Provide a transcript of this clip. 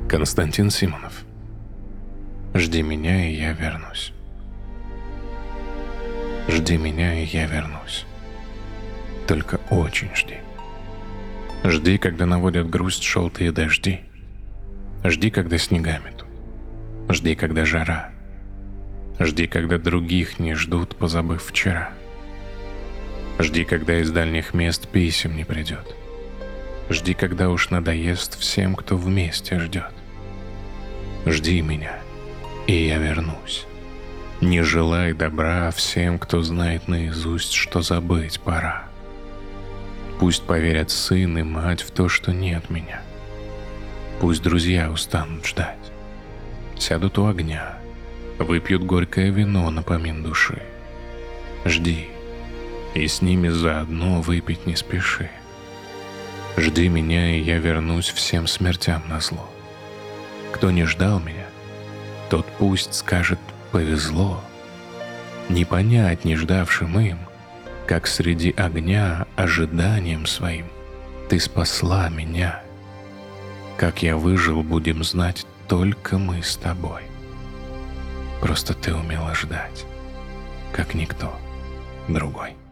Константин Симонов. Жди меня, и я вернусь. Жди меня, и я вернусь. Только очень жди. Жди, когда наводят грусть желтые дожди. Жди, когда снега метут. Жди, когда жара. Жди, когда других не ждут, позабыв вчера. Жди, когда из дальних мест писем не придет. Жди, когда уж надоест всем, кто вместе ждет. Жди меня, и я вернусь. Не желай добра всем, кто знает наизусть, что забыть пора. Пусть поверят сын и мать в то, что нет меня. Пусть друзья устанут ждать. Сядут у огня, выпьют горькое вино напомин души. Жди, и с ними заодно выпить не спеши. Жди меня, и я вернусь всем смертям назло. Кто не ждал меня, тот пусть скажет «повезло». Не понять не ждавшим им, как среди огня ожиданием своим ты спасла меня. Как я выжил, будем знать только мы с тобой. Просто ты умела ждать, как никто другой.